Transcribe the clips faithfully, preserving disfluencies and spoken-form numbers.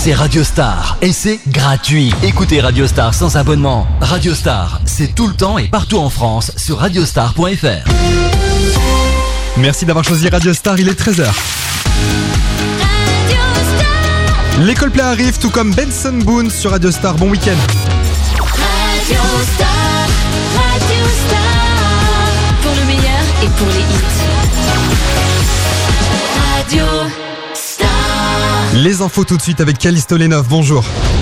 c'est Radio Star et c'est gratuit. Écoutez Radio Star sans abonnement. Radio Star, c'est tout le temps et partout en France sur radiostar point f r. Merci d'avoir choisi Radio Star, il est treize heures. Les Coldplay arrivent, tout comme Benson Boone sur Radio Star. Bon week-end. Radio Star, Radio Star, pour le meilleur et pour les hits. Radio Star. Les infos tout de suite avec Callisto Lenov, bonjour.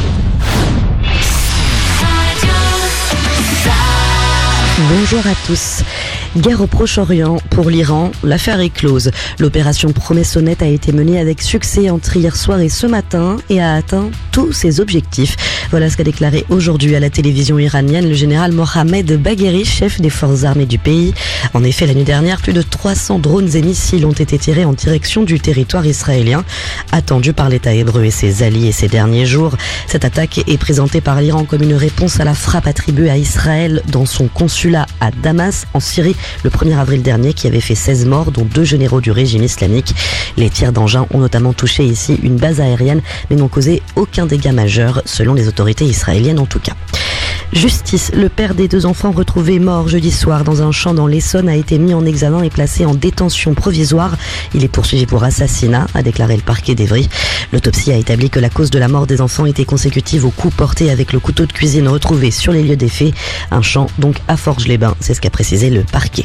Bonjour à tous. Guerre au Proche-Orient. Pour l'Iran, l'affaire est close. L'opération Promesse Honnête a été menée avec succès entre hier soir et ce matin et a atteint tous ses objectifs. Voilà ce qu'a déclaré aujourd'hui à la télévision iranienne le général Mohammad Bagheri, chef des forces armées du pays. En effet, la nuit dernière, plus de trois cents drones et missiles ont été tirés en direction du territoire israélien, attendu par l'État hébreu et ses alliés ces derniers jours. Cette attaque est présentée par l'Iran comme une réponse à la frappe attribuée à Israël dans son consulat à Damas, en Syrie, le premier avril dernier, qui avait fait seize morts, dont deux généraux du régime islamique. Les tirs d'engins ont notamment touché ici une base aérienne, mais n'ont causé aucun dégât majeur, selon les autorités israéliennes en tout cas. Justice. Le père des deux enfants retrouvés morts jeudi soir dans un champ dans l'Essonne a été mis en examen et placé en détention provisoire. Il est poursuivi pour assassinat, a déclaré le parquet d'Evry. L'autopsie a établi que la cause de la mort des enfants était consécutive au coup porté avec le couteau de cuisine retrouvé sur les lieux des faits. Un champ donc à Forges-les-Bains, c'est ce qu'a précisé le parquet.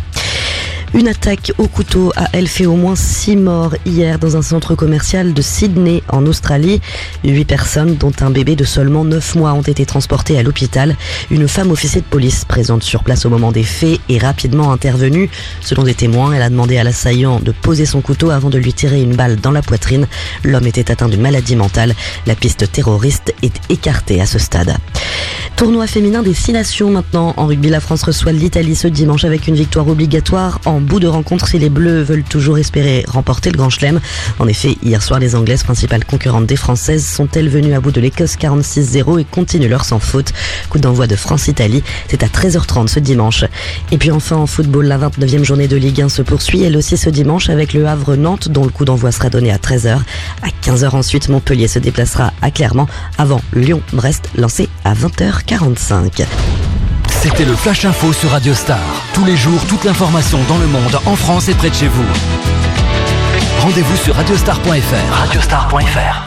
Une attaque au couteau a, elle, fait au moins six morts hier dans un centre commercial de Sydney, en Australie. Huit personnes, dont un bébé de seulement neuf mois, ont été transportées à l'hôpital. Une femme officier de police, présente sur place au moment des faits, est rapidement intervenue. Selon des témoins, elle a demandé à l'assaillant de poser son couteau avant de lui tirer une balle dans la poitrine. L'homme était atteint d'une maladie mentale. La piste terroriste est écartée à ce stade. Tournoi féminin des six nations maintenant. En rugby, la France reçoit l'Italie ce dimanche avec une victoire obligatoire en bout de rencontre si les Bleus veulent toujours espérer remporter le Grand Chelem. En effet, hier soir, les Anglaises, principales concurrentes des Françaises, sont-elles venues à bout de l'Écosse quarante-six zéro et continuent leur sans faute. Coup d'envoi de France-Italie, c'est à treize heures trente ce dimanche. Et puis enfin en football, la vingt-neuvième journée de Ligue un se poursuit, elle aussi ce dimanche avec le Havre-Nantes dont le coup d'envoi sera donné à treize heures. À quinze heures ensuite, Montpellier se déplacera à Clermont avant Lyon-Brest lancé à vingt heures quarante-cinq. C'était le Flash Info sur Radio Star. Tous les jours, toute l'information dans le monde, en France et près de chez vous. Rendez-vous sur radiostar point f r. radiostar point f r.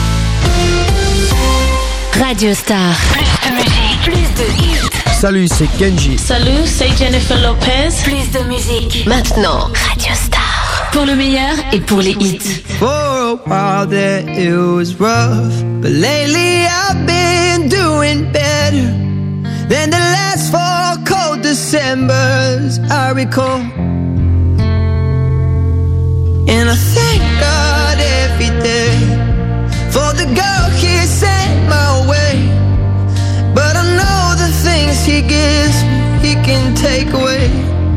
Radio Star. Plus de musique, plus de hits. Salut, c'est Kenji. Salut, c'est Jennifer Lopez. Plus de musique. Maintenant, Radio Star. Pour le meilleur et pour les hits. For a while there it was rough, but lately I've been doing better than the last four cold Decembers I recall. And I thank God every day for the girl He sent my way. But I know the things He gives me, He can take away.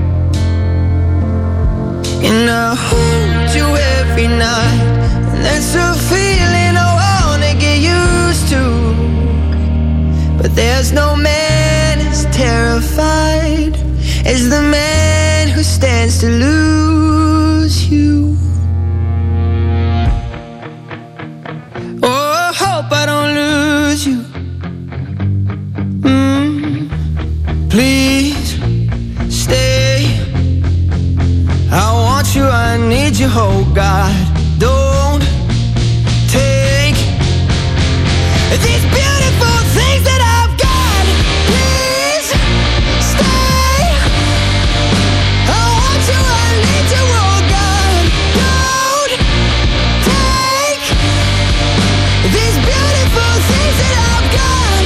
And I hold you every night, and that's a feeling I wanna get used to. But there's no man as terrified as the man who stands to lose you. Oh, I hope I don't lose you. Mm. Please stay. I want you, I need you, oh God. Don't take these beautiful things that I've got. Please stay. I want you, I need you, oh God. Don't take these beautiful things that I've got.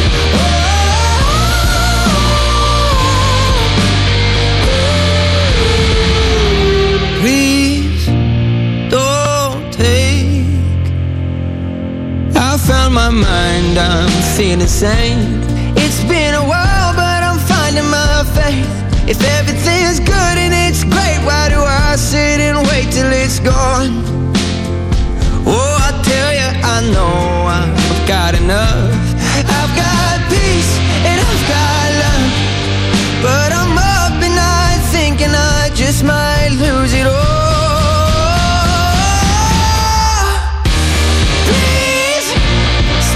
Oh. Please don't take. I found my mind, I'm feeling sane. It's been a while, but I'm finding my faith. If everything's good and it's great, why do I sit and wait till it's gone? Oh, I tell you, I know I've got enough. I've got peace and I've got love, but I'm up at night thinking I just might lose it all. Please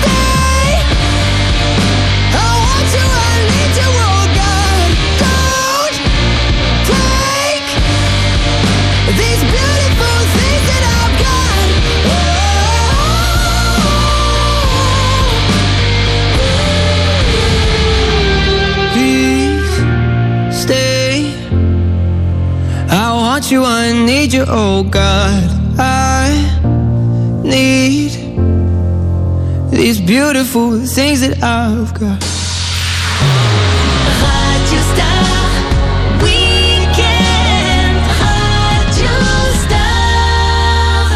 need you, oh God. I need these beautiful things that I've got. Radio Star Weekend, Radio Star.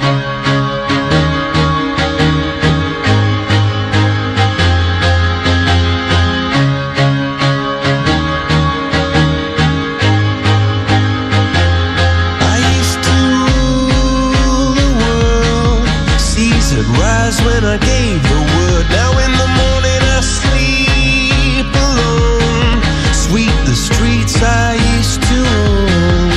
I used to rule the world, seas would rise when I gave the word. Now in the morning I sleep alone, sweep the streets I used to own.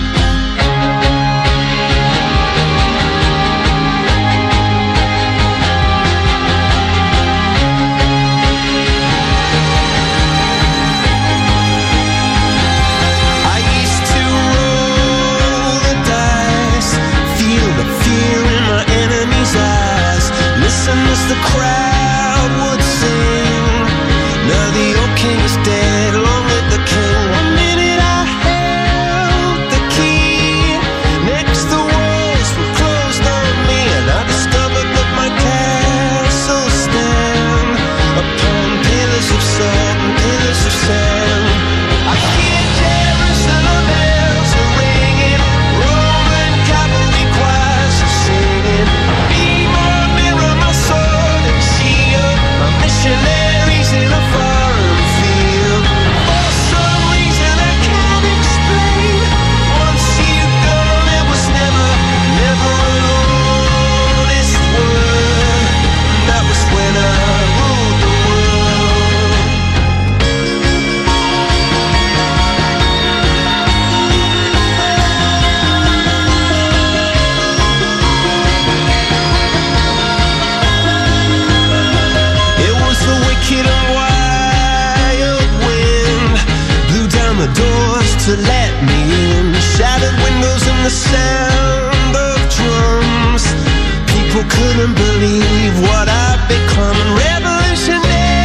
I used to roll the dice, feel the fear in my enemy's eyes, listen as the crowd would sing. Now the old king is dead, long live the king. One minute I held the key, next the walls were closed on me, and I discovered that my castle stand upon pillars of salt and pillars of sand. I hear Jerusalem bells are ringing, Roman cavalry choirs are singing. Be my mirror, my sword and shield, my missionaries in a foreign field. For some reason I can't explain, once you've gone there was never, never an honest word. That was when I ruled the world. It was the wicked and wild wind, blew down the doors to let me in, shattered windows and the sound of drums. People couldn't believe what I'd become. Revolutionaries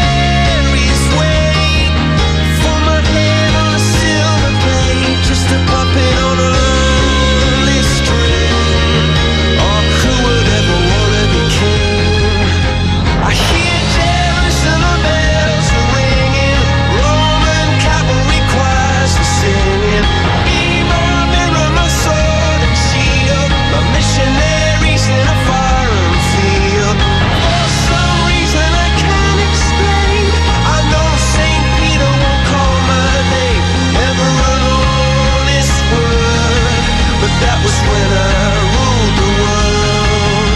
wait for my head on a silver plate, just a puppet on a lonely string. Oh, who would ever wanna be king? I hear Jerusalem bells are ringing, Roman cavalry choirs are singing. Be my mirror, my sword and shield, my missionaries in a foreign field. For some reason I can't explain, I know Saint Peter won't call my name, ever an honest word. But that was when I ruled the world.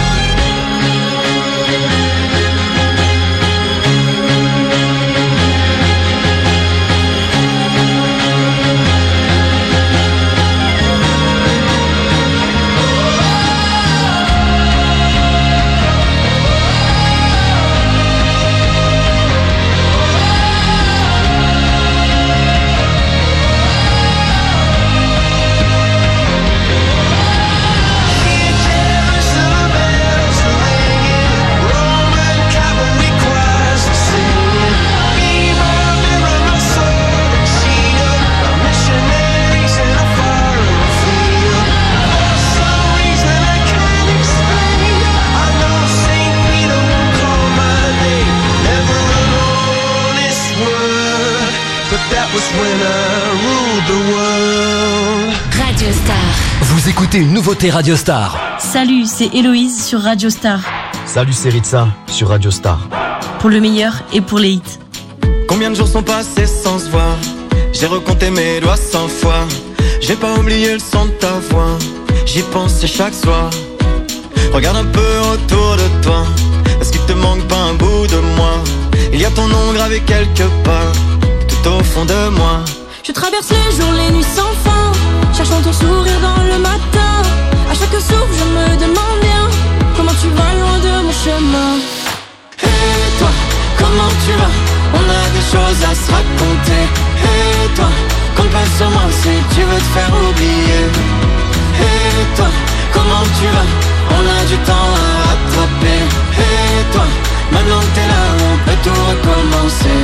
Hear Jerusalem bells are ringing, Roman cavalry choirs are singing. Be my mirror, my sword and shield, my missionaries in a foreign field. For some reason I can't explain, I know Saint Peter won't call my name, never an honest word. But that was when I ruled the world. Radio Star. Vous écoutez une nouveauté Radio Star. Salut, c'est Héloïse sur Radio Star. Salut, c'est Ritza sur Radio Star. Pour le meilleur et pour les hits. Combien de jours sont passés sans se voir? J'ai recompté mes doigts cent fois. J'ai pas oublié le son de ta voix. J'y pense chaque soir. Regarde un peu autour de toi. Est-ce qu'il te manque pas un bout de moi? Il y a ton nom gravé quelque part, tout au fond de moi. Je traverse les jours, les nuits sans fin, cherchant ton sourire dans le matin. À chaque souffle je me demande bien comment tu vas loin de mon chemin. Et toi, comment tu vas? On a des choses à se raconter. Et toi, compte pas sur moi si tu veux te faire oublier. Et toi, comment tu vas? On a du temps à rattraper. Et toi, maintenant que t'es là, on peut tout recommencer.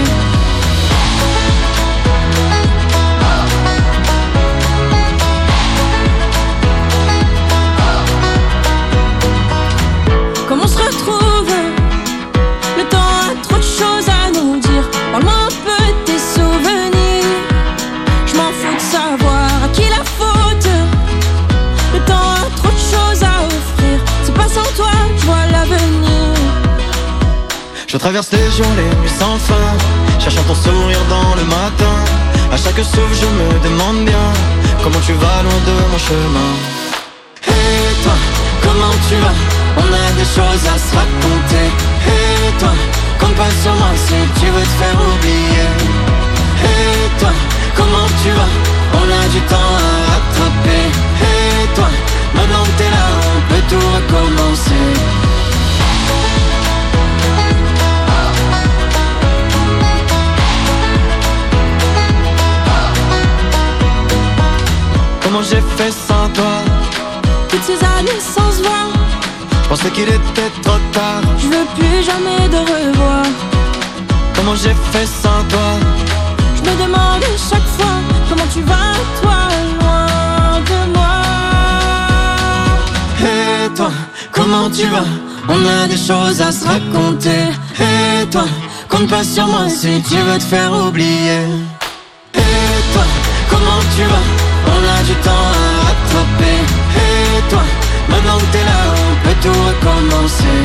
Je traverse les jours, les nuits sans fin, cherchant ton sourire dans le matin. À chaque souffle je me demande bien comment tu vas loin de mon chemin. Et toi, comment tu vas? On a des choses à se raconter. Et toi, compte pas sur moi si tu veux te faire oublier. Et toi, comment tu vas? On a du temps à rattraper. Et toi, maintenant que t'es là, on peut tout recommencer. Comment j'ai fait sans toi? Toutes ces années sans se voir, je pensais qu'il était trop tard. je veux plus jamais de revoir. Comment j'ai fait sans toi? Je me demande chaque fois comment tu vas, toi, loin de moi. Et toi, comment tu vas? On a des choses à se raconter. Et toi, compte pas sur moi si tu veux te faire oublier. Et toi, comment tu vas? On a du temps à rattraper. Et toi, maintenant que t'es là, on peut tout recommencer.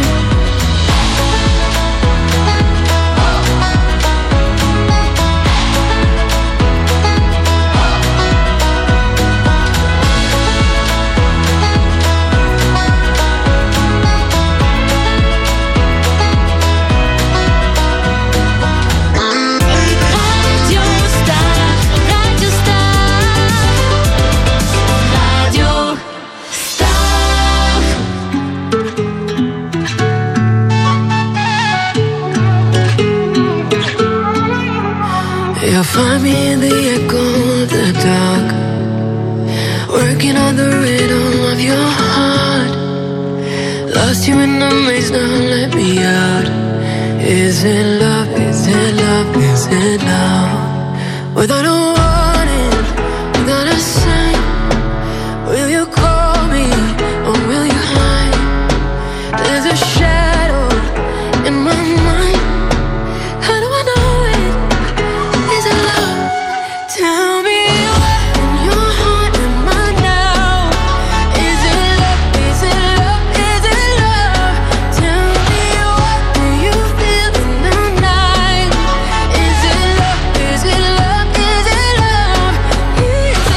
You'll find me in the echo of the dark, working on the rhythm of your heart. Lost you in the maze, now let me out. Is it love, is it love, is it love? Without a warning, without a sign, will you call me or will you hide? There's a shadow in my mind. How do I know it? Is it love? Tell me what in your heart am I now? Is it love? Is it love? Is it love? Tell me what do you feel in the night? Is it love? Is it love? Is it love? Is it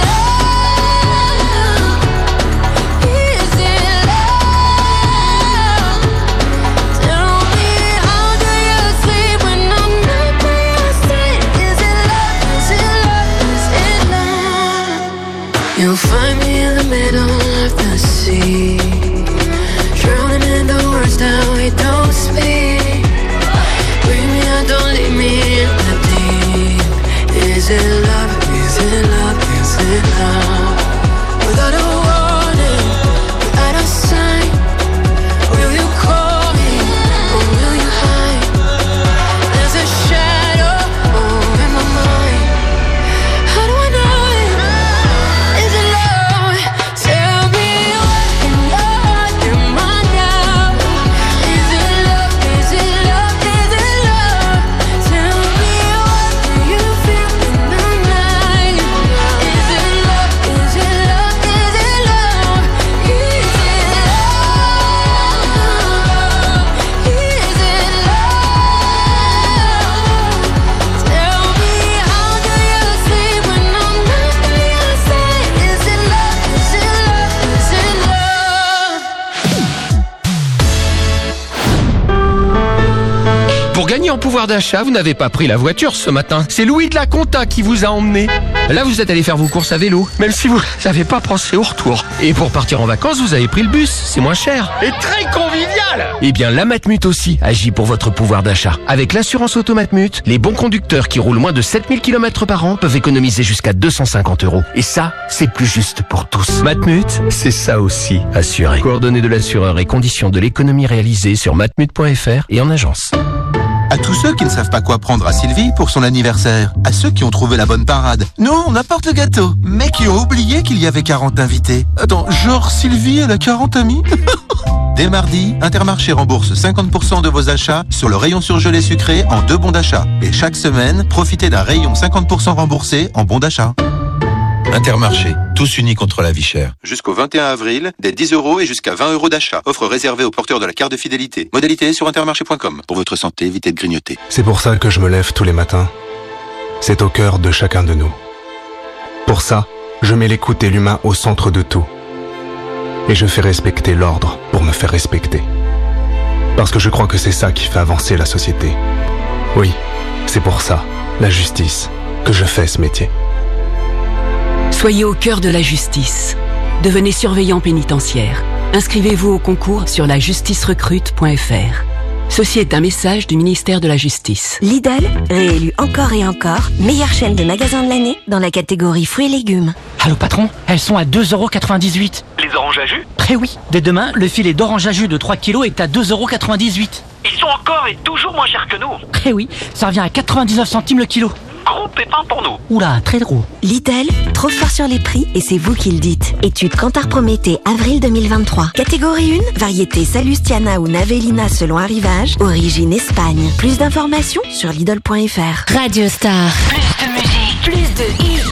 love? Is it love? Tell me how do you sleep when I'm not by your side? Is it love? Is it love? Is it love? You'll find me in the middle of the sea, drowning in the words that we don't speak. Bring me out, don't leave me in the deep. Is it love? Is it love? Is it love? Without a warning, without a sign, will you call me or will you hide? There's a shadow oh, in my mind. How do I know it? Is it love? Tell me what in your heart am I now? Is it love? Is it love? Is it love? Tell me what do you feel in the night? Is it love? Is it love? Is it love? Is it love? Is it love? Tell me how do you sleep when I'm not by your side? Is it love? Is it love? Is it love? Pour gagner en pouvoir d'achat, vous n'avez pas pris la voiture ce matin. C'est Louis de la Conta qui vous a emmené. Là, vous êtes allé faire vos courses à vélo, même si vous n'avez pas pensé au retour. Et pour partir en vacances, vous avez pris le bus. C'est moins cher. Et très convivial. Eh bien, la Matmut aussi agit pour votre pouvoir d'achat. Avec l'assurance auto Matmut, les bons conducteurs qui roulent moins de sept mille kilomètres par an peuvent économiser jusqu'à deux cent cinquante euros. Et ça, c'est plus juste pour tous. Matmut, c'est ça aussi, assuré. Coordonnées de l'assureur et conditions de l'économie réalisée sur matmut point f r et en agence. À tous ceux qui ne savent pas quoi prendre à Sylvie pour son anniversaire, à ceux qui ont trouvé la bonne parade, nous on apporte le gâteau, mais qui ont oublié qu'il y avait quarante invités. Attends, genre Sylvie elle a quarante amis? Dès mardi, Intermarché rembourse cinquante pour cent de vos achats sur le rayon surgelé sucré en deux bons d'achat. Et chaque semaine, profitez d'un rayon cinquante pour cent remboursé en bons d'achat. Intermarché, tous unis contre la vie chère. Jusqu'au vingt et un avril, des dix euros et jusqu'à vingt euros d'achat. Offre réservée aux porteurs de la carte de fidélité. Modalité sur intermarché point com. Pour votre santé, évitez de grignoter. C'est pour ça que je me lève tous les matins. C'est au cœur de chacun de nous. Pour ça, je mets l'écoute et l'humain au centre de tout. Et je fais respecter l'ordre pour me faire respecter. Parce que je crois que c'est ça qui fait avancer la société. Oui, c'est pour ça, la justice, que je fais ce métier. Soyez au cœur de la justice. Devenez surveillant pénitentiaire. Inscrivez-vous au concours sur la justice recrute point f r. Ceci est un message du ministère de la Justice. Lidl, réélu encore et encore, meilleure chaîne de magasins de l'année dans la catégorie fruits et légumes. Allô patron, elles sont à deux euros quatre-vingt-dix-huit. Les oranges à jus ? Eh oui, dès demain, le filet d'orange à jus de trois kilos est à deux euros quatre-vingt-dix-huit. Ils sont encore et toujours moins chers que nous. Eh oui, ça revient à quatre-vingt-dix-neuf centimes le kilo. Gros pépin pour nous. Oula, très gros. Lidl, trop fort sur les prix et c'est vous qui le dites. Étude Kantar Prométhée, avril deux mille vingt-trois. Catégorie un, variété Salustiana ou Navellina selon arrivage, origine Espagne. Plus d'informations sur Lidl point f r. Radio Star. Plus de musique, plus de hits.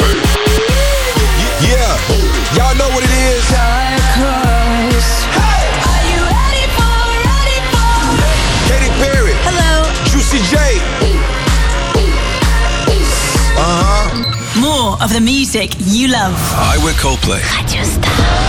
Yeah, y'all know what it is. Dark horse. Hey, are you ready for, ready for? Katy Perry. Hello. Juicy J. Uh-huh. More of the music you love. I wear Coldplay. Radio Star.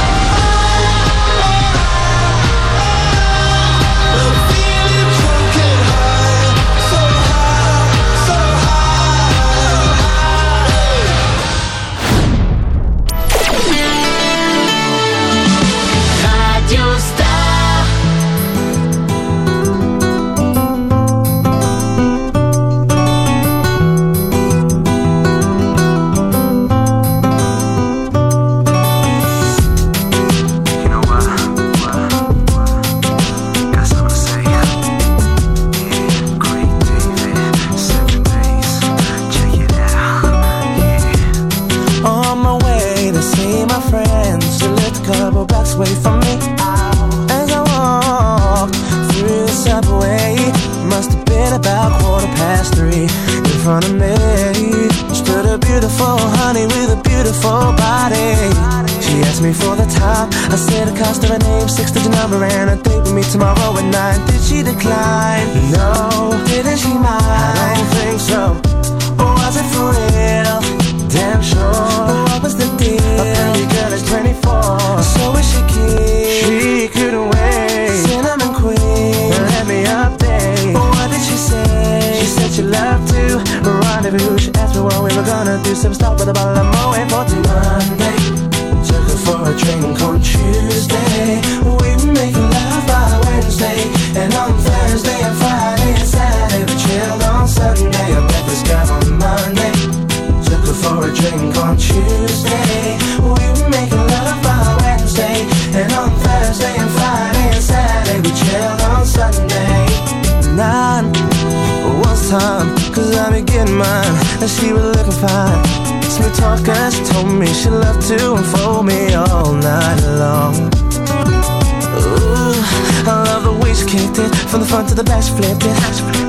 Away from me as I walked through the subway. Must have been about quarter past three. In front of me stood a beautiful honey with a beautiful body. She asked me for the time. I said the cost of her name, six-digit number, and a date with me tomorrow at nine. Did she decline? No. Didn't she mind? I don't think so. Or was it for real? Damn sure. What was the deal? A pretty girl is twenty-four. So is she keen? She couldn't wait. Cinnamon queen, let me update. What did she say? She said she loved to rendezvous. She asked me what we were gonna do. Some stop with a bottle of Moet for till Monday. Took her for a drink on Tuesday. We were making love by Wednesday. And on Thursday and Friday and Saturday we chilled on Sunday. I met this guy on Monday. Took her for a drink on Tuesday. We were making love by Wednesday. And on Thursday and Friday and Saturday we chilled on Sunday. Nine was time, cause I be getting mine. And she was looking fine. Smooth talker, she told me she loved to unfold me all night long. Ooh, I love the way she kicked it. From the front to the back she flipped it.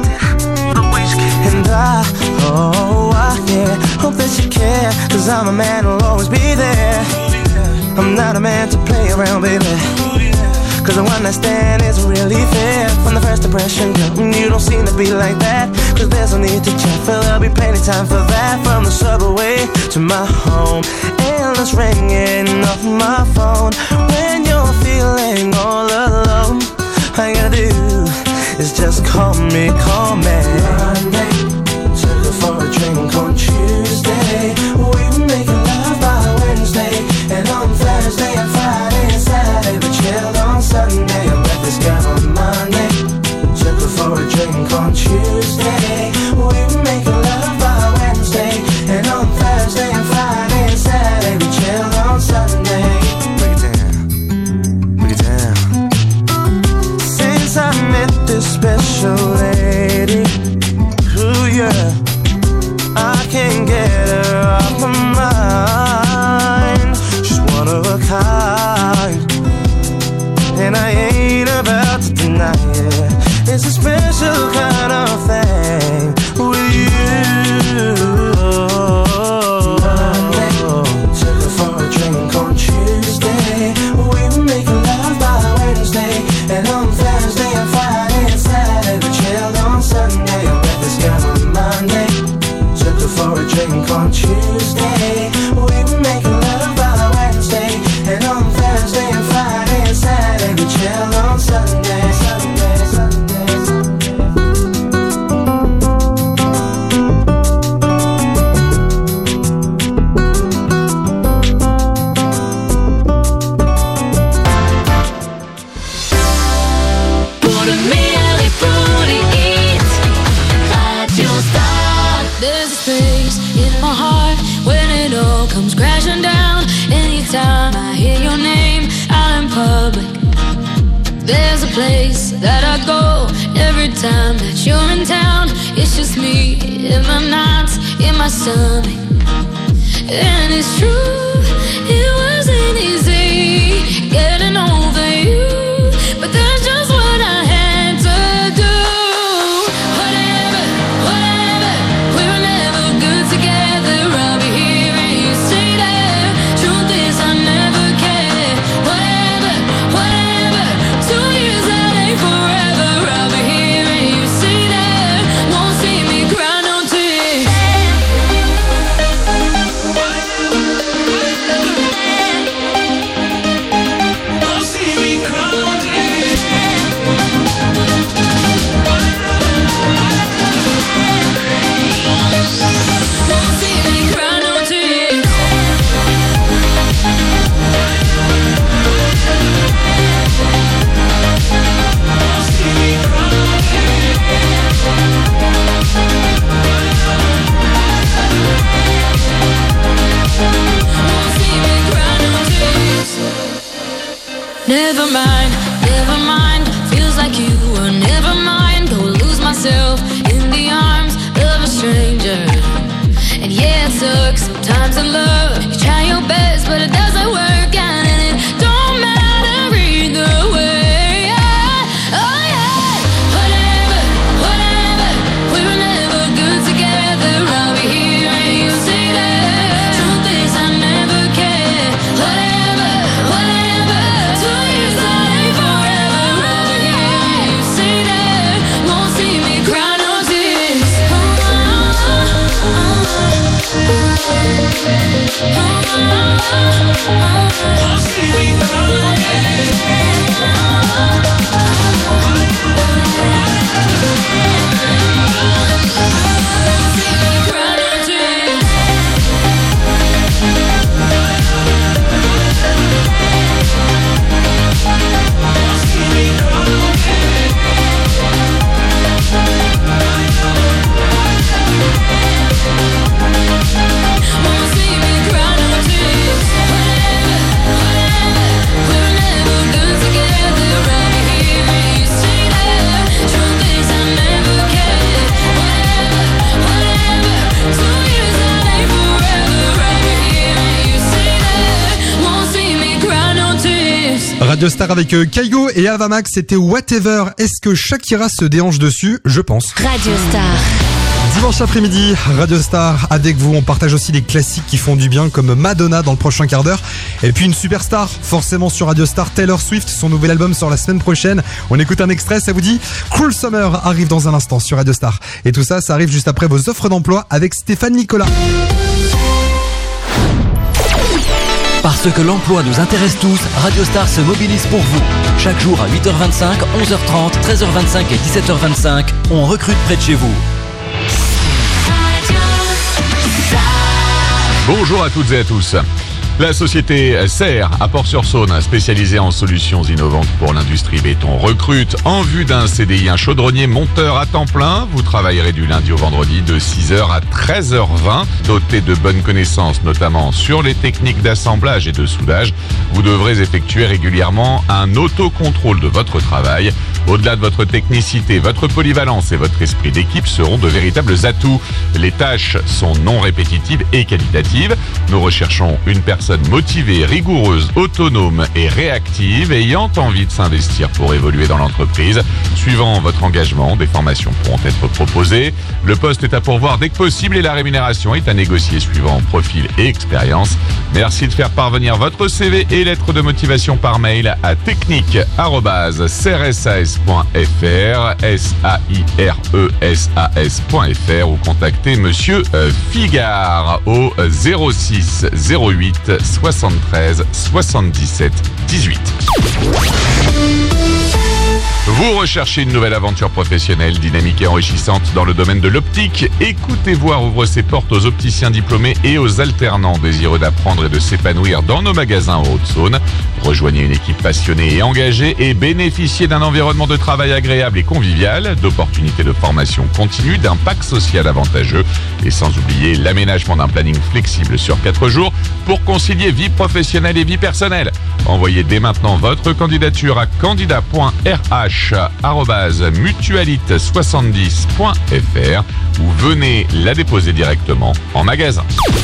And I, oh, I, yeah, hope that you care. Cause I'm a man who'll always be there. I'm not a man to play around, baby. Cause the one I stand is really fair. From the first impression, girl, you don't seem to be like that. Cause there's no need to chat, for there'll be plenty time for that. From the subway to my home, endless ringing off my phone. When you're feeling all alone, all you gotta do is just call me, call me. Monday, took her for a drink on Tuesday. We were making love by Wednesday. And on Thursday and Friday and Saturday we chilled on Sunday. I met this guy on Monday. Took her for a drink on Tuesday. We were making love by Wednesday. And on Thursday and Friday and Saturday we chilled on Sunday. Break it down, break it down. Since I met this special lady, ooh yeah, I can't get her off my mind. She's one of a kind, and I ain't about to deny it. It's a special kind of thing with you. Monday, place that I go. Every time that you're in town, it's just me in my nights, in my stomach. And it's true, it wasn't easy getting over you, but that's just what I had to do. Whatever, whatever, we were never good together. I'll be here and you stay there. Truth is I never cared. Whatever, whatever, two years that ain't forever. I'll be here and you stay there. Won't see me cry no tears. Won't see me cry no tears. Won't see me cry no tears. Never mind, never mind. Feels like you were never mind. Go lose myself in the arms of a stranger. And yeah, it sucks sometimes in love. You try your best, but it doesn't work out, and it don't matter either way. Yeah. Oh yeah, whatever, whatever. We were never good together. I'll be here and you stay there. Truth is I never cared. Whatever, whatever. Two years that ain't forever. I'll be here and you stay there. Won't see me cry no tears. Won't see me cry no Radio Star avec euh, Kaigo et Avamax, c'était Whatever. Est-ce que Shakira se déhanche dessus? Je pense. Radio Star. Dimanche après-midi, Radio Star avec vous. On partage aussi des classiques qui font du bien comme Madonna dans le prochain quart d'heure. Et puis une superstar, forcément sur Radio Star, Taylor Swift. Son nouvel album sort la semaine prochaine. On écoute un extrait, ça vous dit? Cruel Summer arrive dans un instant sur Radio Star. Et tout ça, ça arrive juste après vos offres d'emploi avec Stéphane Nicolas. Parce que l'emploi nous intéresse tous, Radio Star se mobilise pour vous. Chaque jour à huit heures vingt-cinq, onze heures trente, treize heures vingt-cinq et dix-sept heures vingt-cinq, on recrute près de chez vous. Bonjour à toutes et à tous. La société Serre à Port-sur-Saône, spécialisée en solutions innovantes pour l'industrie béton, recrute en vue d'un C D I un chaudronnier monteur à temps plein. Vous travaillerez du lundi au vendredi de six heures à treize heures vingt. Doté de bonnes connaissances, notamment sur les techniques d'assemblage et de soudage, vous devrez effectuer régulièrement un autocontrôle de votre travail. Au-delà de votre technicité, votre polyvalence et votre esprit d'équipe seront de véritables atouts. Les tâches sont non répétitives et qualitatives. Nous recherchons une personne motivée, rigoureuse, autonome et réactive, ayant envie de s'investir pour évoluer dans l'entreprise. Suivant votre engagement, des formations pourront être proposées. Le poste est à pourvoir dès que possible et la rémunération est à négocier suivant profil et expérience. Merci de faire parvenir votre C V et lettre de motivation par mail à technique arobase cersas point f r, S A I R E S A S point f r, ou contactez Monsieur Figard au zéro six zéro huit soixante-treize soixante-dix-sept dix-huit. Vous recherchez une nouvelle aventure professionnelle, dynamique et enrichissante dans le domaine de l'optique? Écoutez Voir ouvre ses portes aux opticiens diplômés et aux alternants désireux d'apprendre et de s'épanouir dans nos magasins en Haute-Saône. Rejoignez une équipe passionnée et engagée et bénéficiez d'un environnement de travail agréable et convivial, d'opportunités de formation continue, d'un pack social avantageux et sans oublier l'aménagement d'un planning flexible sur quatre jours pour concilier vie professionnelle et vie personnelle. Envoyez dès maintenant votre candidature à candidat point r h arobase mutualite soixante-dix point f r ou venez la déposer directement en magasin.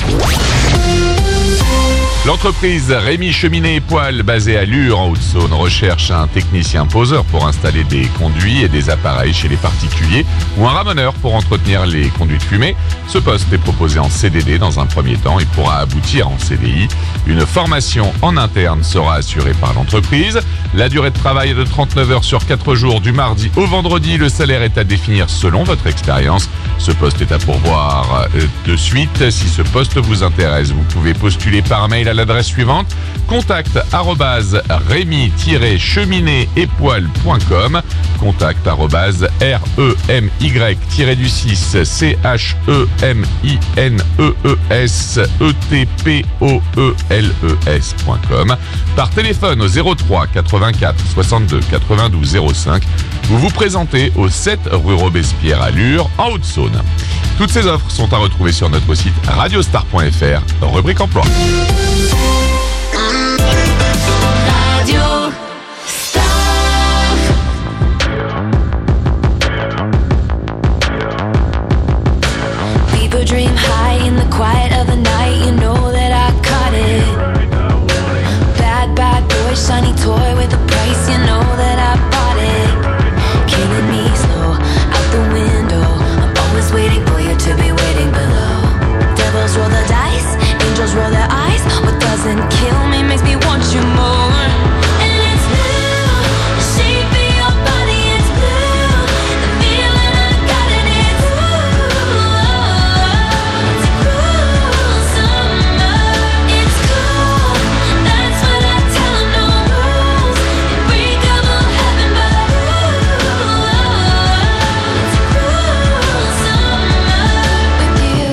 L'entreprise Rémi Cheminée et Poêles, basée à Lure en Haute-Saône, recherche un technicien poseur pour installer des conduits et des appareils chez les particuliers ou un ramoneur pour entretenir les conduits de fumée. Ce poste est proposé en C D D dans un premier temps et pourra aboutir en C D I. Une formation en interne sera assurée par l'entreprise. La durée de travail est de trente-neuf heures sur quatre jours du mardi au vendredi. Le salaire est à définir selon votre expérience. Ce poste est à pourvoir de suite. Si ce poste vous intéresse, vous pouvez postuler par mail à l'adresse suivante: contact arobase rémi tiret cheminée et poêles point com, contact arobase r e m y tiret du six c h e m i n e e s e t p o e l e s point com, par téléphone au zéro trois quatre-vingt-quatre soixante-deux quatre-vingt-douze zéro cinq. Vous vous présentez au sept rue Robespierre à Lure en Haute-Saône. Toutes ces offres sont à retrouver sur notre site radiostar point f r, rubrique emploi. Radio Star. People dream high in the quiet of the night. You know that I caught it. Bad, bad boy, shiny toy with a price. You know that I bought it. Killing me slow, out the window. I'm always waiting for you to be waiting below. Devils roll the dice, angels roll their eyes. What doesn't kill me makes me want you more. And it's blue, the shape of your body is blue. The feeling I got in it too. It's a cruel summer. It's cool, that's what I tell 'em. No rules, unbreakable heaven, but ooh, it's a cruel summer with you.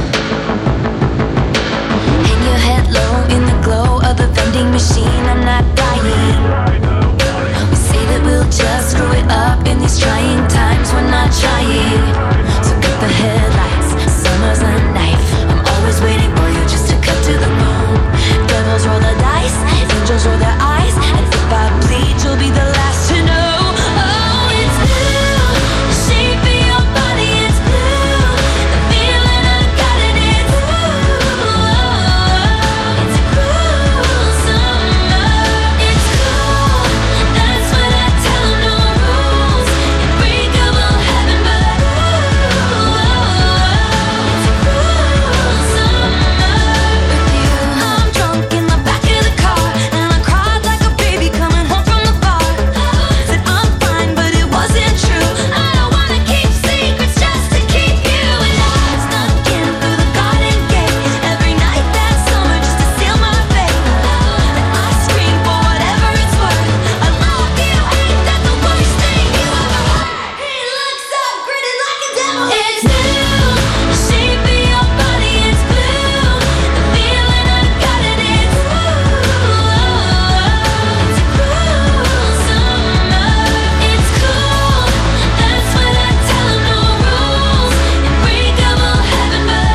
Hang your head low in the glow of the vending machine. I'm not dying. We say that we'll just screw it up in these trying times. We're not trying. So cut the headlights. Summer's a knife. I'm always waiting for you just to cut to the bone. Devils roll the dice. Angels roll their eyes. And if I bleed, you'll be the last to know. Oh, it's blue. The shape of your body is blue. The feeling I got in it too. It's a cruel summer. It's cool, that's what I tell 'em. No rules, unbreakable heaven, but ooh, it's a cruel summer with you. I'm drunk in the back of the car, and I cried like a baby coming home from the bar. Said I'm fine, but it wasn't true. I don't wanna keep secrets just to keep you. And I snuck in through the garden gate every night that summer just to seal my fate. And I scream for whatever it's worth. I love you, ain't that the worst thing you ever heard? He looks so gritty like a devil. It's blue, the shape of your body is blue. The feeling I got in it too. It's a cruel summer. It's cool, that's what I tell 'em. No rules, unbreakable heaven, but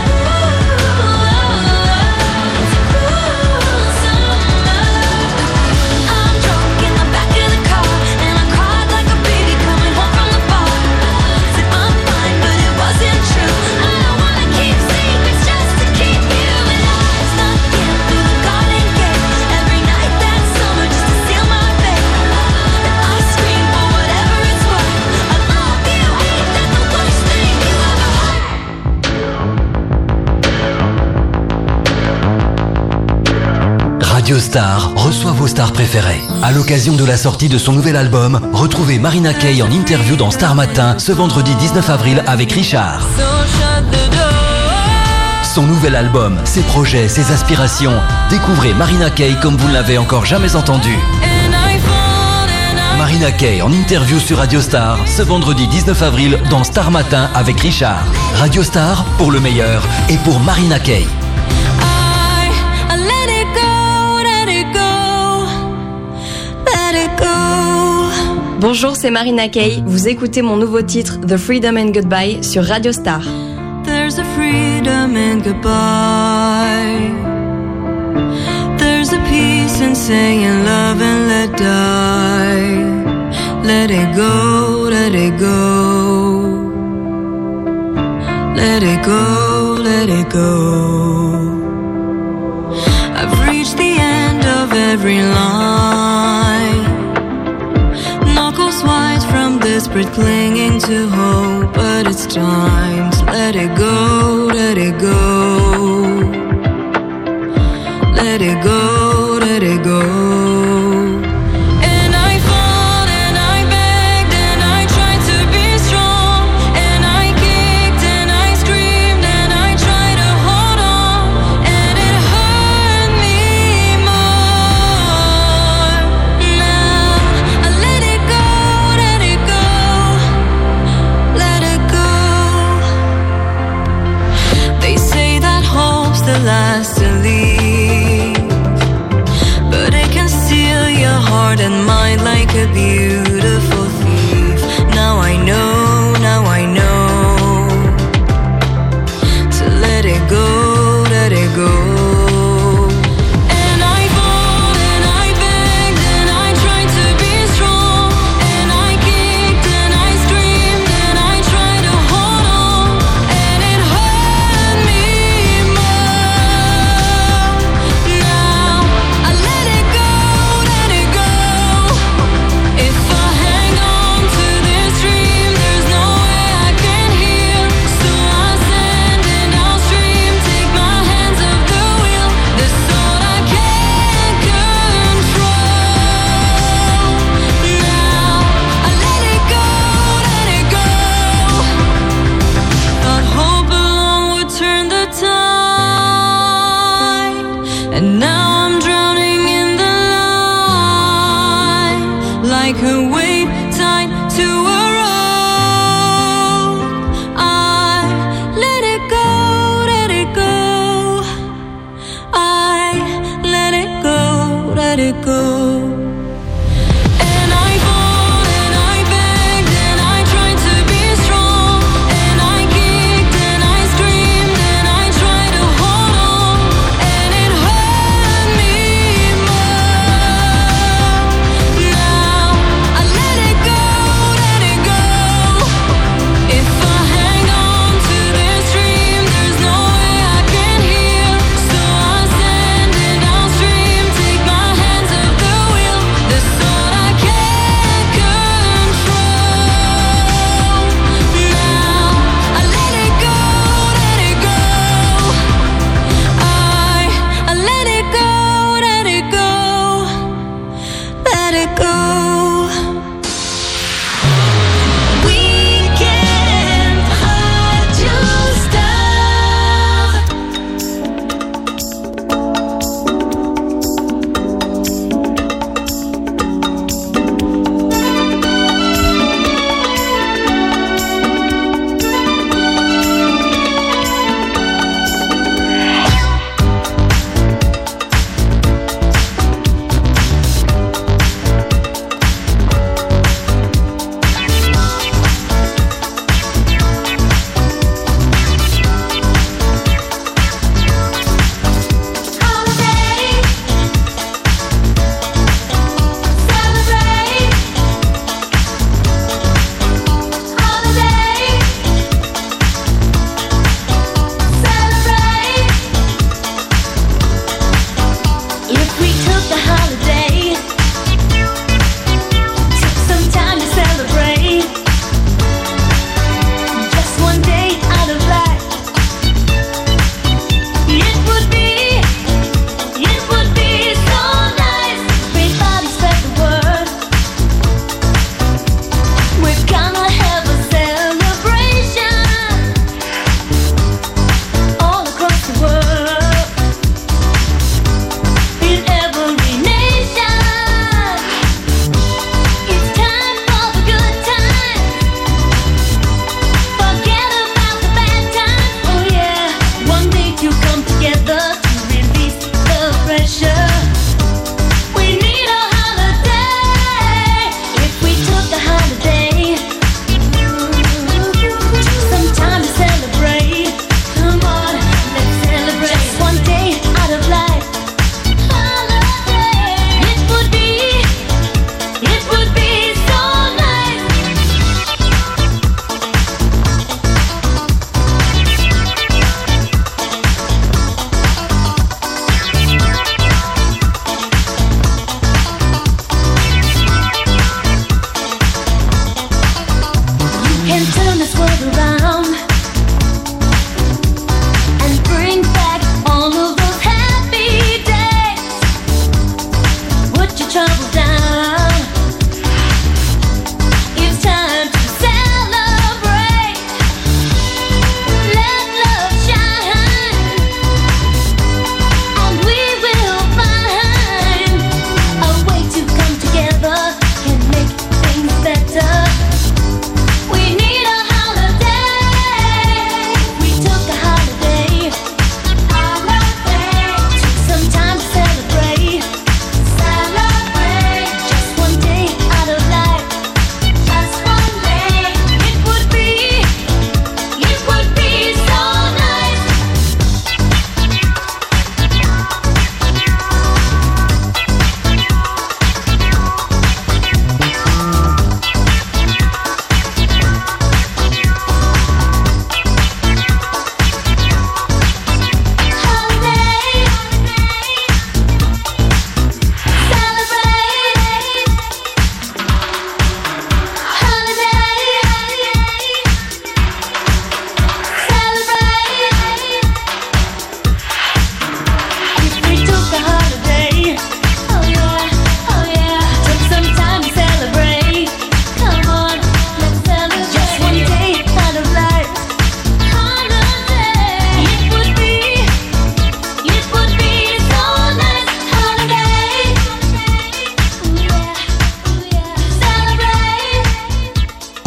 ooh, it's a cruel summer. I'm drunk in the back of the car, and I cried like a baby coming home from the bar. Said I'm fine, but it wasn't true. I don't wanna keep secrets just to keep you. And I snuck in through the garden gate every night that summer just to seal my fate. And I scream for whatever it's worth. I love you, ain't that the worst thing you ever heard? Radio Star reçoit vos stars préférées. À l'occasion de la sortie de son nouvel album, retrouvez Marina Kaye en interview dans Star Matin ce vendredi dix-neuf avril avec Richard. Son nouvel album, ses projets, ses aspirations. Découvrez Marina Kaye comme vous ne l'avez encore jamais entendue. Marina Kaye en interview sur Radio Star ce vendredi dix-neuf avril dans Star Matin avec Richard. Radio Star pour le meilleur et pour Marina Kaye. I let it go, let it go. let it go. Bonjour, c'est Marina Kaye. Vous écoutez mon nouveau titre The Freedom and Goodbye sur Radio Star. There's a freedom in goodbye. There's a peace in saying love and let die. Let it go, let it go. Let it go, let it go. I've reached the end of every line. Knuckles white from desperate clinging to hope. But it's time to let it go, let it go. Let it go, let it go. Last to leave, but it can steal your heart and mind like a beautiful thief. Now I know, now I know to let it go, let it go. And now I'm drowning in the light, like a wave tied to a rope. I let it go, let it go. I let it go, let it go.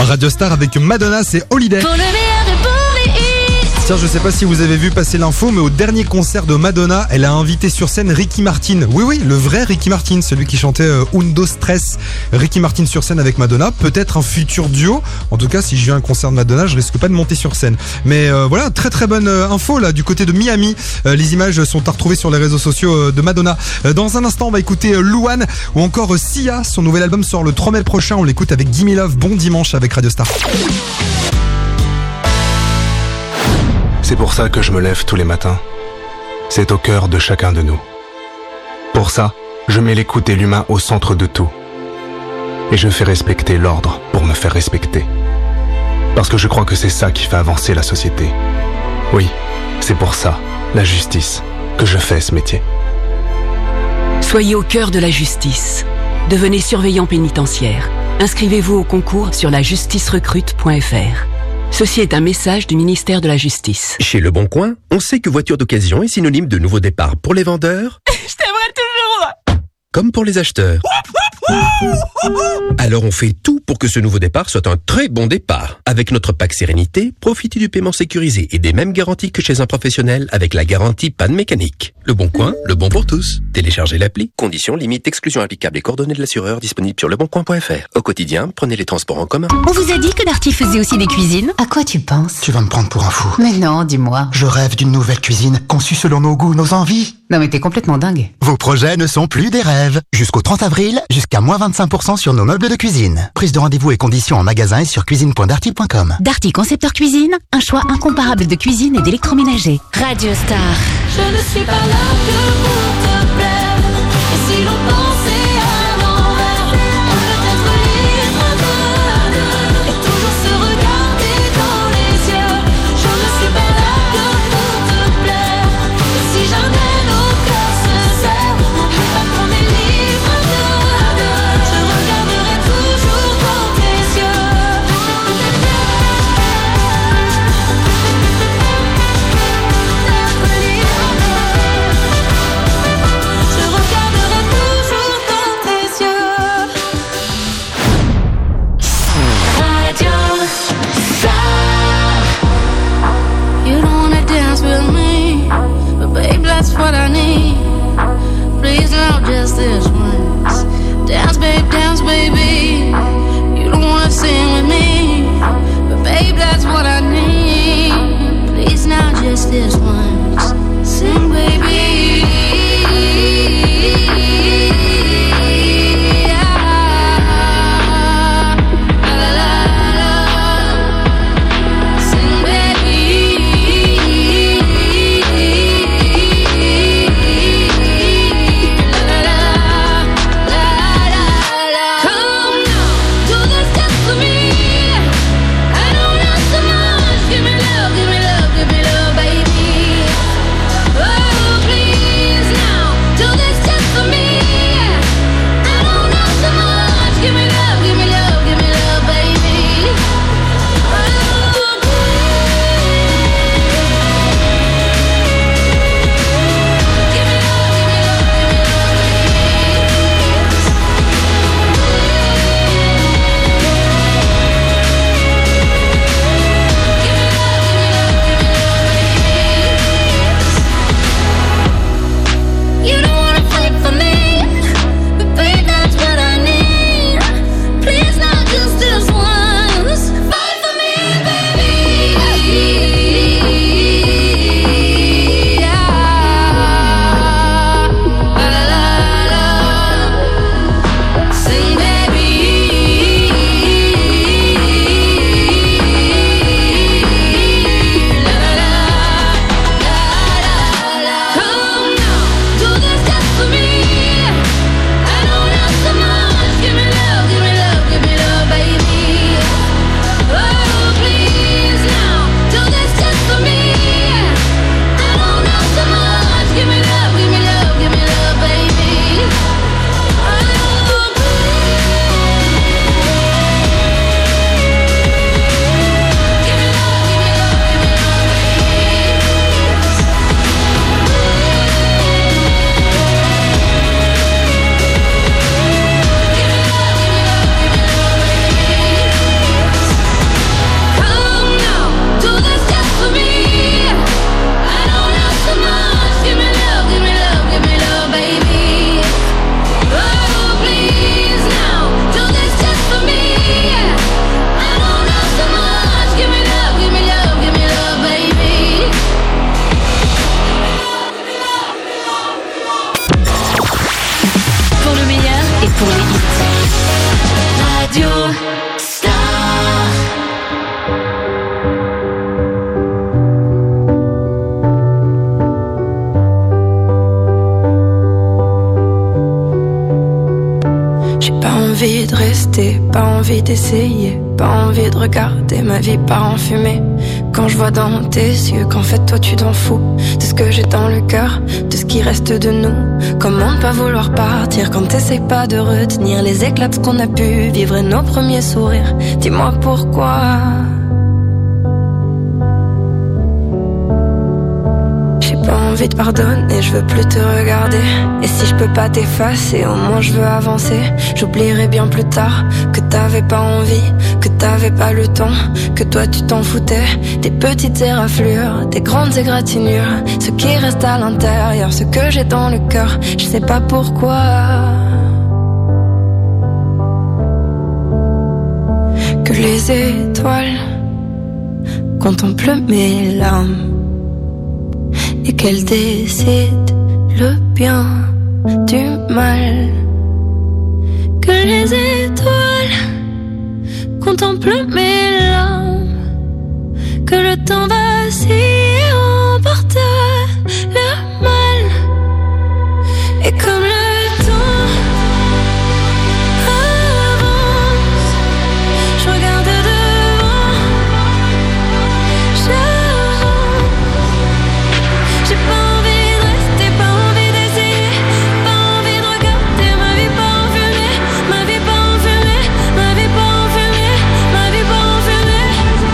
Radio Star avec Madonna, c'est Holiday. Pour le meilleur et pour les hits. Tiens, je sais pas si vous avez vu passer l'info, mais au dernier concert de Madonna, elle a invité sur scène Ricky Martin. Oui, oui, le vrai Ricky Martin, celui qui chantait euh, Undo Stress. Ricky Martin sur scène avec Madonna, peut-être un futur duo. En tout cas, si je viens à un concert de Madonna, je risque pas de monter sur scène. Mais euh, voilà, très très bonne euh, info là du côté de Miami. Euh, les images sont à retrouver sur les réseaux sociaux euh, de Madonna. Euh, dans un instant, on va écouter euh, Louane ou encore euh, Sia. Son nouvel album sort le trois mai prochain. On l'écoute avec Gimme Love. Bon dimanche avec Radio Star. C'est pour ça que je me lève tous les matins. C'est au cœur de chacun de nous. Pour ça, je mets l'écoute et l'humain au centre de tout. Et je fais respecter l'ordre pour me faire respecter. Parce que je crois que c'est ça qui fait avancer la société. Oui, c'est pour ça, la justice, que je fais ce métier. Soyez au cœur de la justice. Devenez surveillant pénitentiaire. Inscrivez-vous au concours sur la justice recrute point f r. Ceci est un message du ministère de la Justice. Chez Le Bon Coin, on sait que voiture d'occasion est synonyme de nouveau départ pour les vendeurs. Je t'aimerai toujours. Comme pour les acheteurs. Alors on fait tout pour que ce nouveau départ soit un très bon départ. Avec notre pack Sérénité, profitez du paiement sécurisé et des mêmes garanties que chez un professionnel avec la garantie panne mécanique. Le Bon Coin, le bon pour tous. Téléchargez l'appli. Conditions, limites, exclusions applicables et coordonnées de l'assureur disponibles sur leboncoin point f r. Au quotidien, prenez les transports en commun. On vous a dit que Darty faisait aussi des cuisines? À quoi tu penses? Tu vas me prendre pour un fou. Mais non, dis-moi. Je rêve d'une nouvelle cuisine conçue selon nos goûts, nos envies. Non mais t'es complètement dingue. Vos projets ne sont plus des rêves. Jusqu'au trente avril, jusqu'à moins vingt-cinq pour cent sur nos meubles de cuisine. Prise de rendez-vous et conditions en magasin et sur cuisine point darty point com. Darty Concepteur Cuisine, un choix incomparable de cuisine et d'électroménager. Radio Star. Je ne suis pas là que pour te plaire. Et si l'on pensait à l'envers, on peut être libre de deux et toujours se regarder dans les yeux. Je ne suis pas là que pour te plaire. Et si jamais nos cœurs se serrent, n'oublie pas qu'on est libre de deux. Je regarderai toujours dans tes yeux. Je regarderai toujours dans tes yeux. Radio Star. You don't wanna dance with me, but babe, that's what I need. Please not just this once. Dance, babe, dance, baby. You don't wanna sing with me, but babe, that's what I need. Please not just this once. Sing, baby. Sing, Come now, do this just for me. I don't ask so much. Give me love, give me love, give me love, baby. Oh, Radio Star. J'ai pas envie de rester, pas envie d'essayer, pas envie de regarder ma vie part en fumée. Quand je vois dans tes yeux qu'en fait toi tu t'en fous de ce que j'ai dans le cœur, de ce qui reste de nous. Comment ne pas vouloir partir quand t'essayes pas de retenir les éclats de ce qu'on a pu vivre et nos premiers sourires. Dis-moi pourquoi. J'ai pas envie de pardonner, je veux plus te regarder. Et si je peux pas t'effacer, au moins je veux avancer. J'oublierai bien plus tard que t'avais pas envie, que t'avais pas le temps, que toi tu t'en foutais. Des petites éraflures, des grandes égratignures, ce qui reste à l'intérieur, ce que j'ai dans le cœur, je sais pas pourquoi. Que les étoiles contemplent mes larmes et qu'elles décident le bien du mal. Que les étoiles contemplent mes larmes, que le temps vacille et emporte le mal. Et comme le temps avance, je regarde devant, j'avance. J'ai pas envie de rester, pas envie d'essayer, pas envie de regarder ma vie pas en fumée, ma vie pas en fumée, ma vie pas en fumée, ma vie pas en fumée.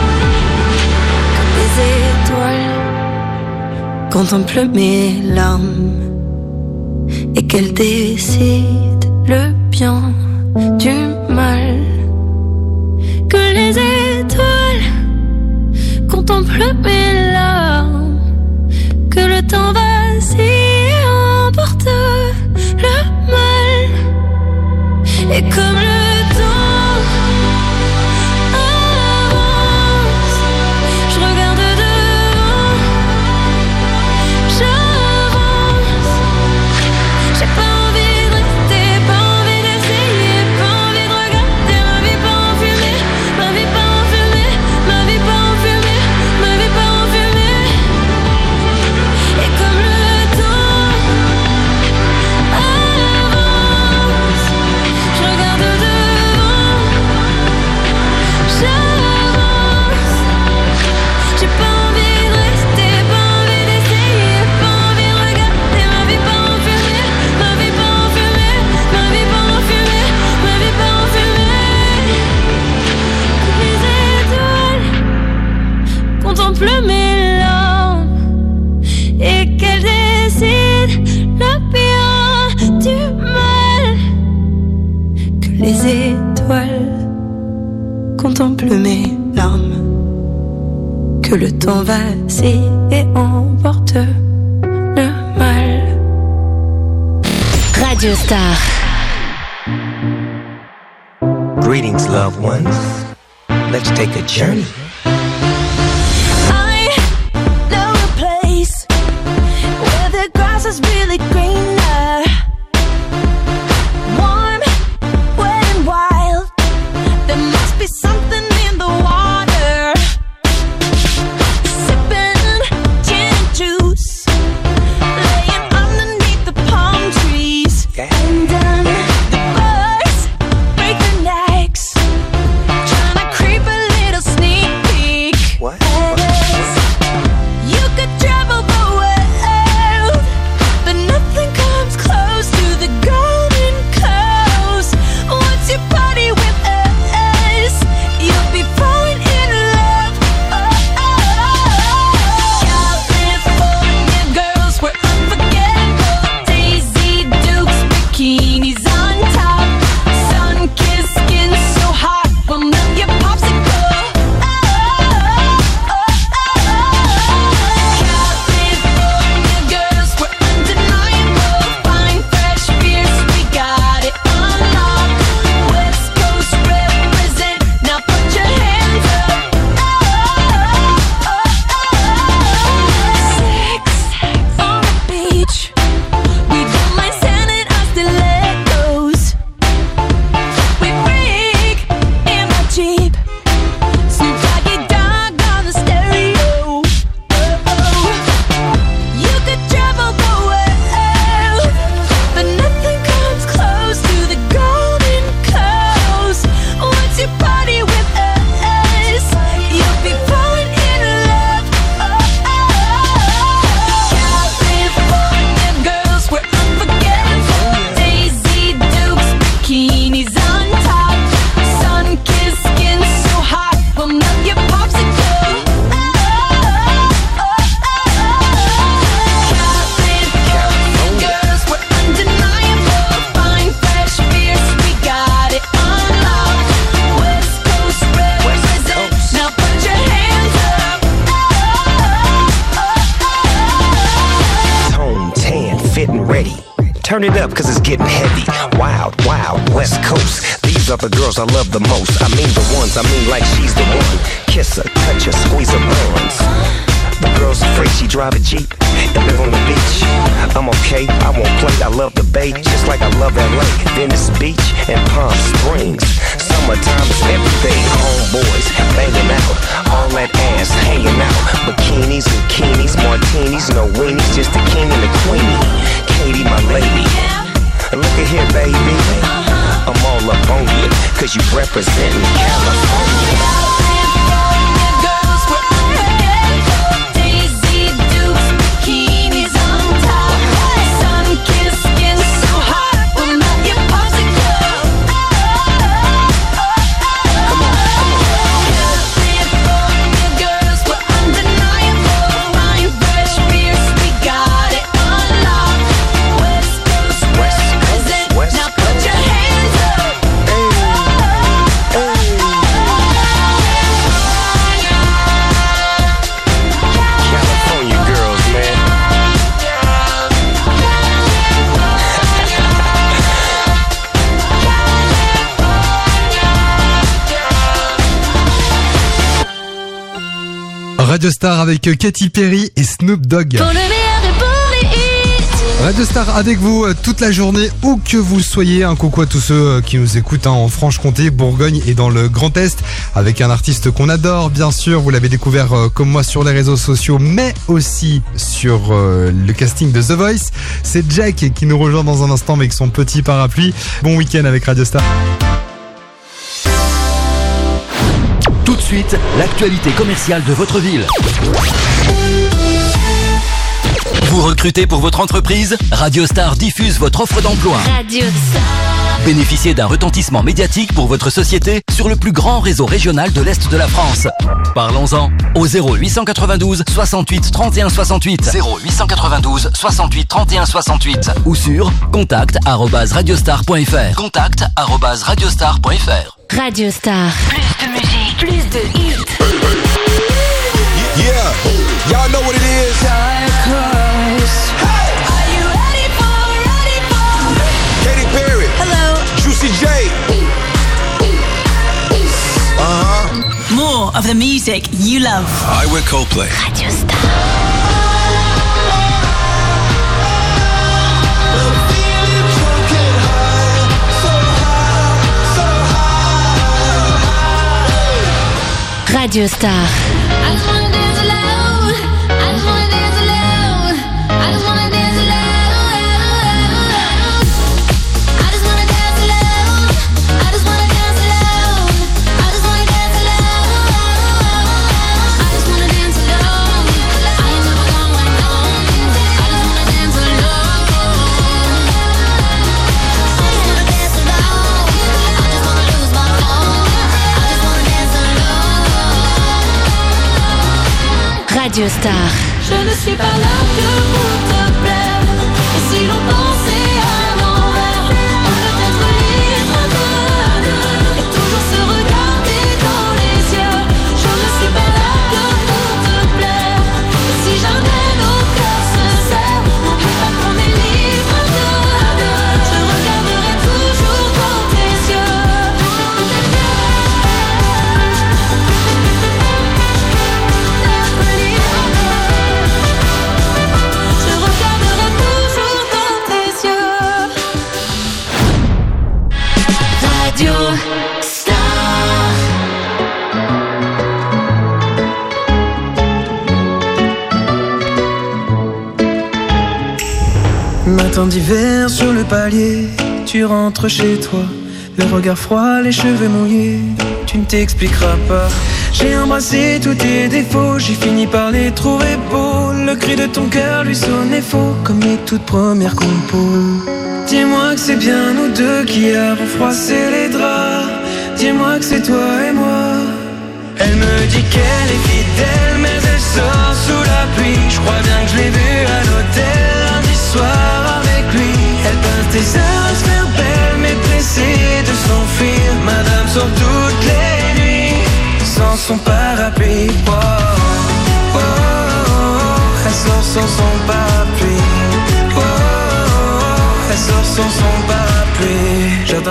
Les étoiles contemplent mes larmes et qu'elles décident le bien du mal. Que les étoiles contemplent mes larmes, que le temps vacille et emporte le mal. Et comme le temps avance, je regarde devant, j'avance. J'ai pas envie de rester, pas envie d'essayer, pas envie de regarder ma vie pas en fumée, ma vie pas en fumée, ma vie pas en fumée, ma vie pas en fumée. Et comme le temps avance, je regarde devant, j'avance. J'ai pas envie de rester, pas envie d'essayer, pas envie de regarder ma vie pas en fumée, ma vie pas en fumée, ma vie pas en fumée, ma vie pas en fumée. Les étoiles contemplent mes larmes et qu'elles décident le bien du mal. Que les étoiles contemplent mes larmes, que le temps vacille et emporte le mal. Radio Star. Greetings, loved ones. Let's take a journey. I know a place where the grass is really greener, warm, wet and wild. There must be something in the water. Sipping gin and juice, laying underneath the palm trees. And um, the birds break their necks, trying to creep a little sneak peek. What? You could travel the world, but nothing could turn it up cause it's getting heavy. Wild, wild, West Coast. These are the girls I love the most. I mean the ones, I mean like she's the one. Kiss her, touch her, squeeze her buns. The girl's afraid she drive a Jeep and live on the beach. I'm okay, I won't play, I love the bay, just like I love L A, Venice Beach and Palm Springs. Summertime is everything, homeboys banging out, all that ass hanging out. Bikinis, bikinis, martinis, no weenies, just the king and the queenie. Katie, my lady, look at here, baby, I'm all up on you, cause you representin' California. Radio Star avec Katy Perry et Snoop Dogg. Pour le meilleur et pour les hits. Radio Star avec vous toute la journée, où que vous soyez. Un coucou à tous ceux qui nous écoutent hein, en Franche-Comté, Bourgogne et dans le Grand Est, avec un artiste qu'on adore, bien sûr. Vous l'avez découvert euh, comme moi sur les réseaux sociaux, mais aussi sur euh, le casting de The Voice. C'est Jack qui nous rejoint dans un instant avec son petit parapluie. Bon week-end avec Radio Star. Tout de suite, l'actualité commerciale de votre ville. Vous recrutez pour votre entreprise? Radio Star diffuse votre offre d'emploi. Radio Star. Bénéficiez d'un retentissement médiatique pour votre société sur le plus grand réseau régional de l'Est de la France. Parlons-en au zéro huit cent quatre-vingt-douze soixante-huit trente et un soixante-huit. zéro huit cent quatre-vingt-douze soixante-huit trente et un soixante-huit ou sur contact arobase radiostar point fr. contact arobase radiostar point fr. Radio Star. Plus de musique, plus de hits. Yeah, y'all know what it is. Hey, are you ready for, ready for? Katy Perry. Hello. Juicy J. Uh-huh. More of the music you love. I wear Coldplay. Radio Star. Radio Star. I just wanna dance alone. I just wanna dance alone. I just wanna dance alone. I just wanna dance alone. I just wanna dance alone. I just wanna dance alone. I just wanna dance alone. I ain't never gone alone. I just wanna dance alone. I just wanna dance alone. I just wanna lose my phone. I just wanna dance alone. Radio Star. Je ne suis pas là que pour te plaire. Et si l'on pensait à l'envers, on peut être libre de deux et toujours se regarder dans les yeux. Je ne suis pas là que pour te plaire. Et si jamais nos cœurs se serrent, n'oublie pas qu'on est libre de deux. Je regarderai toujours dans tes yeux. Je regarderai toujours dans tes yeux. Radio Star. Matin d'hiver sur le palier, tu rentres chez toi, le regard froid, les cheveux mouillés, tu ne t'expliqueras pas. J'ai embrassé tous tes défauts, j'ai fini par les trouver beaux. Le cri de ton cœur lui sonnait faux, comme mes toutes premières compos. Dis-moi que c'est bien nous deux qui avons froissé les draps. Dis-moi que c'est toi et moi. Elle me dit qu'elle est fidèle, mais elle sort sous la pluie. Je crois bien que je l'ai vue à l'hôtel lundi soir avec lui. Elle peint tes heures à se faire belle, mais pressée de s'enfuir. Madame sort toutes les nuits sans son parapluie. Oh, oh, oh, oh. Elle sort sans son parapluie. Oh, oh, oh. Elle sort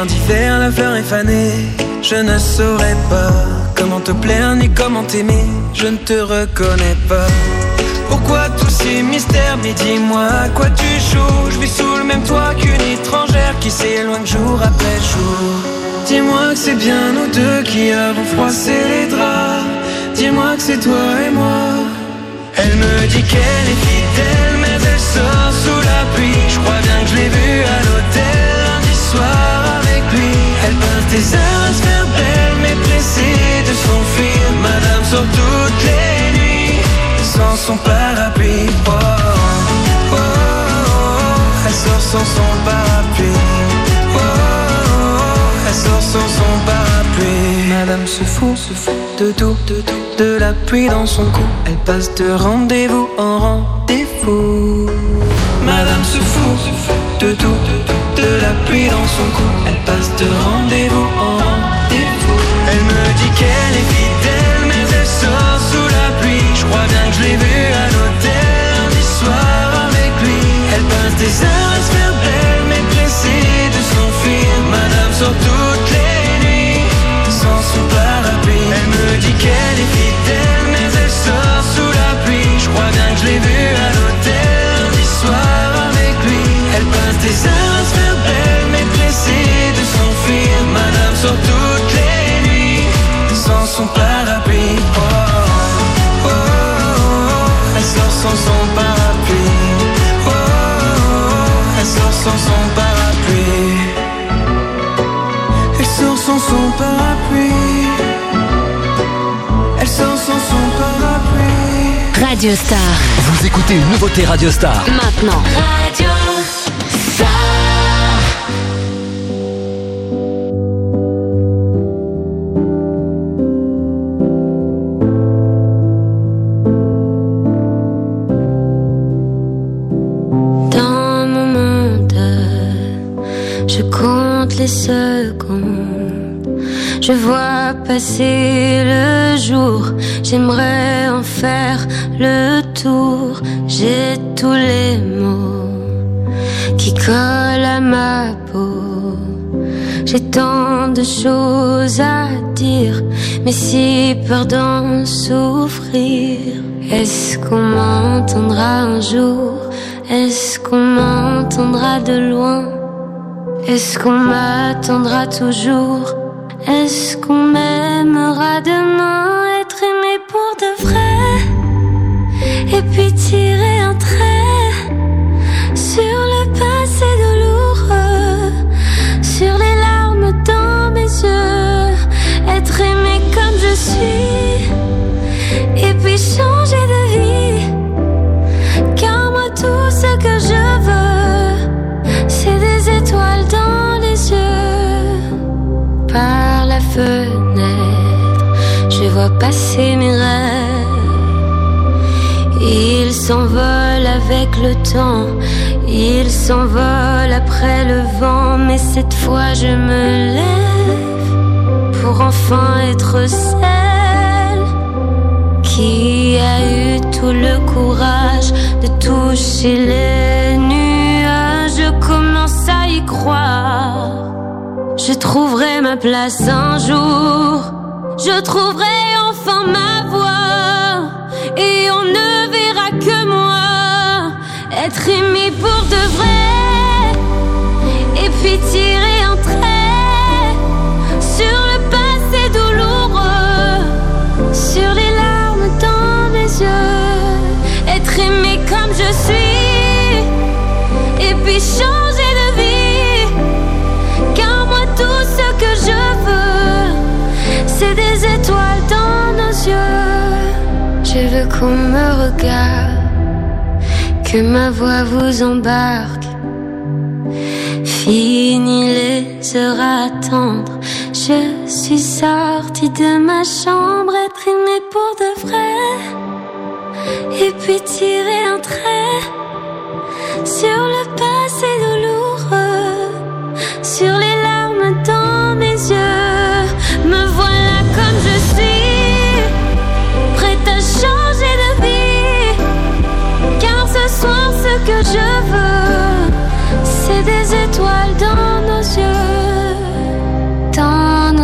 fin d'hiver, la fleur est fanée. Je ne saurais pas comment te plaire ni comment t'aimer. Je ne te reconnais pas. Pourquoi tous ces mystères? Mais dis-moi à quoi tu joues. Je vis sous le même toit qu'une étrangère qui s'éloigne jour après jour. Dis-moi que c'est bien nous deux qui avons froissé les draps. Dis-moi que c'est toi et moi. Elle me dit qu'elle est fidèle, mais elle sort sous la pluie. Je crois bien que je l'ai vue à l'hôtel lundi soir avec lui. Elle peint tes heures à se faire belle, mais pressée de s'enfuir. Madame sort toutes les nuits sans son parapluie. Oh, oh, oh, oh. Elle sort sans son parapluie. Oh, oh, oh. Elle sort sans son parapluie. Madame se fout, se fout de tout, de tout, de la pluie dans son cou. Elle passe de rendez-vous en rendez-vous. Madame se fout, se fout de tout, de tout, de la pluie dans son cou. Elle passe de rendez-vous en rendez-vous. Elle me dit qu'elle est fidèle, mais elle sort sous la pluie. Je crois bien que je l'ai vue à l'hôtel lundi soir avec lui. Elle passe des heures à se faire belle, mais pressée de s'enfuir. Madame sort toutes les nuits sans son parapluie. Elle me dit qu'elle est fidèle, mais elle sort sous la pluie. Je crois bien que je l'ai vue à l'hôtel lundi soir avec lui. Elle passe des heures à se faire belle, mais pressée de s'enfuir. Madame sort toutes les nuits sans son parapluie. Oh, oh, oh, oh. Elle sort sans son parapluie. Oh, oh, oh. Elle sort sans son parapluie. Elle sort sans son parapluie. Elle sort sans son parapluie. Radio Star. Vous écoutez une nouveauté Radio Star. Maintenant. Radio Star. Dans mon monde, je compte les secondes. Je vois passer le jour. J'aimerais en faire le tour. J'ai tous les mots qui collent à ma peau. J'ai tant de choses à dire, mais si peur d'en souffrir. Est-ce qu'on m'entendra un jour? Est-ce qu'on m'entendra de loin? Est-ce qu'on m'attendra toujours? Est-ce qu'on m'aimera demain? Être aimé pour de vrai, et puis tirer un trait sur le passé douloureux, sur les larmes dans mes yeux. Être aimé comme je suis, et puis changer de vie. Car moi tout ce que je veux, c'est des étoiles dans les yeux. Par la fenêtre, je vois passer mes rêves. Ils s'envolent avec le temps, ils s'envolent après le vent. Mais cette fois je me lève pour enfin être celle qui a eu tout le courage de toucher les nuages. Je commence à y croire. Je trouverai ma place un jour. Je trouverai enfin ma voix. Et on ne verra que moi. Être aimé pour de vrai. Et puis tirer un trait sur le passé douloureux, sur les larmes dans mes yeux. Être aimé comme je suis, et puis changer de vie. Car moi tout ce que je veux, c'est des étoiles dans nos yeux. Je veux qu'on me regarde, que ma voix vous embarque. Fini les heures à attendre, je suis sortie de ma chambre. Être aimée pour de vrai, et puis tirer un trait sur le passé douloureux, sur les